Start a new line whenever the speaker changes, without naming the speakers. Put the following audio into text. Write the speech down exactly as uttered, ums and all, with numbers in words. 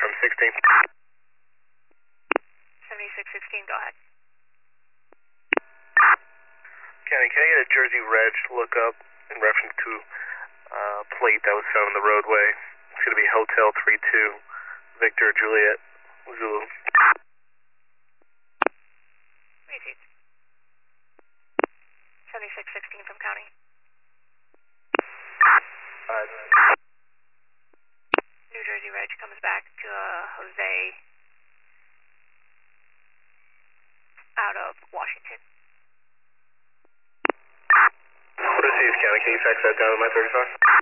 from sixteen.
seventy-six sixteen, go ahead.
County, can I get a Jersey Reg lookup in reference to uh, plate that was found on the roadway? It's going to be Hotel three two, Victor Juliet Zulu.
Repeat. seventy-six sixteen from county.
Uh,
New Jersey Reg comes back to uh, Jose out of Washington.
What is County? Can you fax that down to my thirty-five?